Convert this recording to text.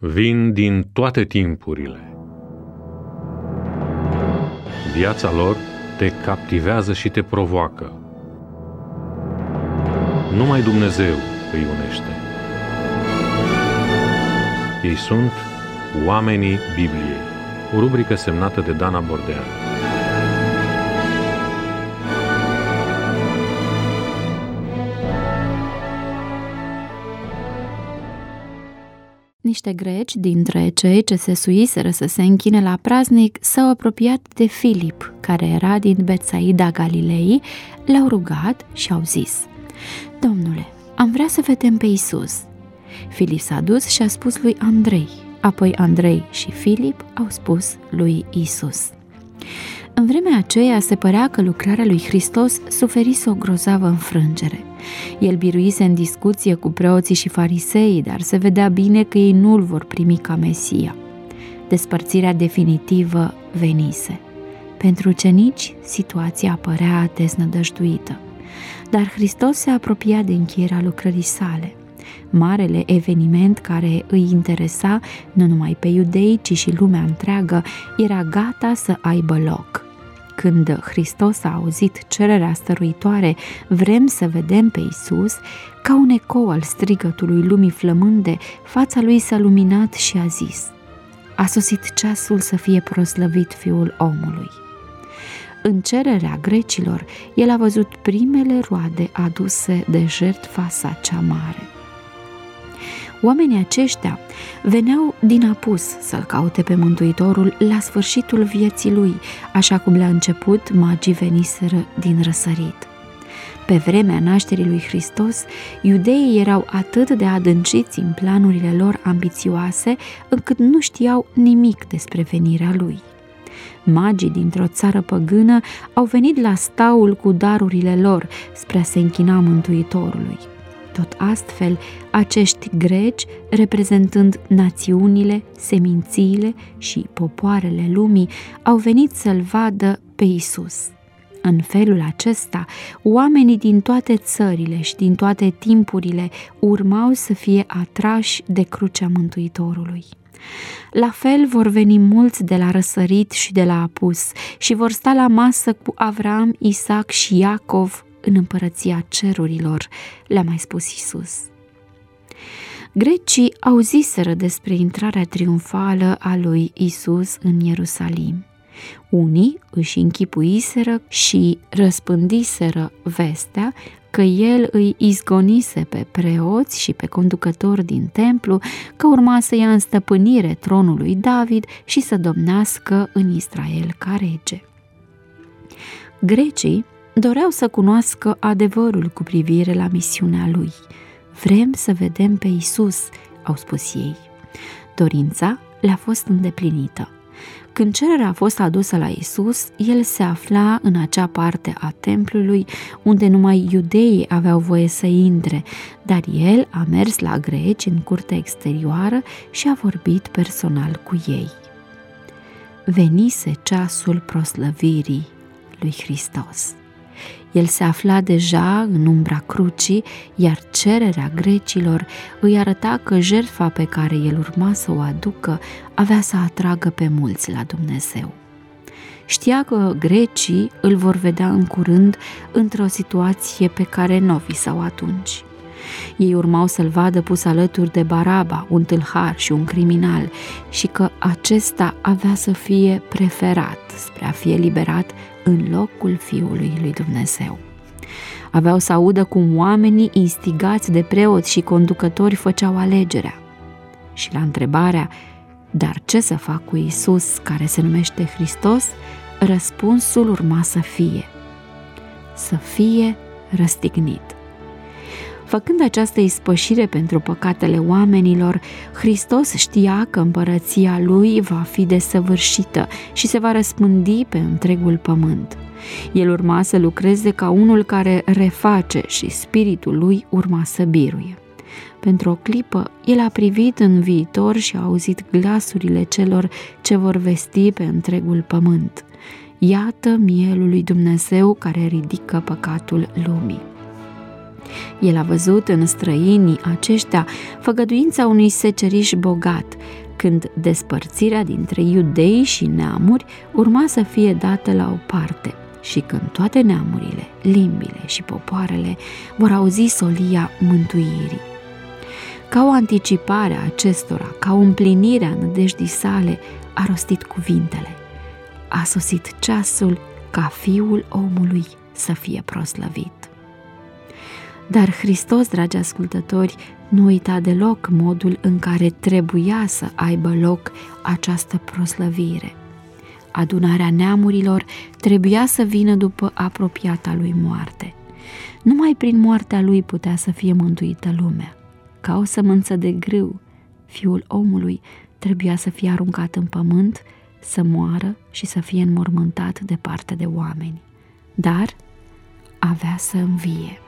vin din toate timpurile. Viața lor te captivează și te provoacă. Numai Dumnezeu îi unește. Ei sunt Oamenii Bibliei, o rubrică semnată de Dana Bordean. Niște greci dintre cei ce se suiseră să se închine la praznic s-au apropiat de Filip, care era din Betsaida Galilei, l-au rugat și au zis: Domnule, am vrea să vedem pe Iisus. Filip s-a dus și a spus lui Andrei, apoi Andrei și Filip au spus lui Iisus. În vremea aceea se părea că lucrarea lui Hristos suferise o grozavă înfrângere. El biruise în discuție cu preoții și fariseii, dar se vedea bine că ei nu-l vor primi ca Mesia. Despărțirea definitivă venise. Pentru ucenici, situația părea deznădăjduită. Dar Hristos se apropia de încheierea lucrării sale. Marele eveniment care îi interesa nu numai pe iudei, ci și lumea întreagă, era gata să aibă loc. Când Hristos a auzit cererea stăruitoare, vrem să vedem pe Iisus, ca un ecou al strigătului lumii flămânde, fața lui s-a luminat și a zis: a sosit ceasul să fie proslăvit Fiul omului. În cererea grecilor, el a văzut primele roade aduse de jertfa sa cea mare. Oamenii aceștia veneau din apus să-l caute pe Mântuitorul la sfârșitul vieții lui, așa cum la început magii veniseră din răsărit. Pe vremea nașterii lui Hristos, iudeii erau atât de adânciți în planurile lor ambițioase, încât nu știau nimic despre venirea lui. Magii dintr-o țară păgână au venit la staul cu darurile lor spre a se închina Mântuitorului. Tot astfel, acești greci, reprezentând națiunile, semințiile și popoarele lumii, au venit să-l vadă pe Iisus. În felul acesta, oamenii din toate țările și din toate timpurile urmau să fie atrași de crucea Mântuitorului. La fel vor veni mulți de la răsărit și de la apus și vor sta la masă cu Avram, Isaac și Iacov în împărăția cerurilor, le-a mai spus Iisus. Grecii auziseră despre intrarea triumfală a lui Iisus în Ierusalim. Unii își închipuiseră și răspândiseră vestea că el îi izgonise pe preoți și pe conducători din templu, că urma să ia în stăpânire tronul lui David și să domnească în Israel ca rege. Grecii doreau să cunoască adevărul cu privire la misiunea lui. Vrem să vedem pe Iisus, au spus ei. Dorința le-a fost îndeplinită. Când cererea a fost adusă la Iisus, el se afla în acea parte a templului unde numai iudeii aveau voie să intre, dar el a mers la greci în curtea exterioară și a vorbit personal cu ei. Venise ceasul proslăvirii lui Hristos. El se afla deja în umbra crucii, iar cererea grecilor îi arăta că jertfa pe care el urma să o aducă avea să atragă pe mulți la Dumnezeu. Știa că grecii îl vor vedea în curând într-o situație pe care nu o visau atunci. Ei urmau să-l vadă pus alături de Baraba, un tâlhar și un criminal, și că acesta avea să fie preferat spre a fi eliberat în locul Fiului lui Dumnezeu. Aveau să audă cum oamenii instigați de preoți și conducători făceau alegerea. Și la întrebarea: dar ce să fac cu Iisus care se numește Hristos? Răspunsul urma să fie răstignit. Făcând această ispășire pentru păcatele oamenilor, Hristos știa că împărăția lui va fi desăvârșită și se va răspândi pe întregul pământ. El urma să lucreze ca unul care reface și spiritul lui urma să biruie. Pentru o clipă, el a privit în viitor și a auzit glasurile celor ce vor vesti pe întregul pământ: iată mielul lui Dumnezeu care ridică păcatul lumii. El a văzut în străinii aceștia făgăduința unui seceriș bogat, când despărțirea dintre iudei și neamuri urma să fie dată la o parte și când toate neamurile, limbile și popoarele vor auzi solia mântuirii. Ca o anticipare a acestora, ca o împlinire a nădejdii sale, a rostit cuvintele: a sosit ceasul ca Fiul omului să fie proslăvit. Dar Hristos, dragi ascultători, nu uita deloc modul în care trebuia să aibă loc această proslăvire. Adunarea neamurilor trebuia să vină după apropiata lui moarte. Numai prin moartea lui putea să fie mântuită lumea. Ca o sămânță de grâu, Fiul omului trebuia să fie aruncat în pământ, să moară și să fie înmormântat departe de oameni. Dar avea să învie.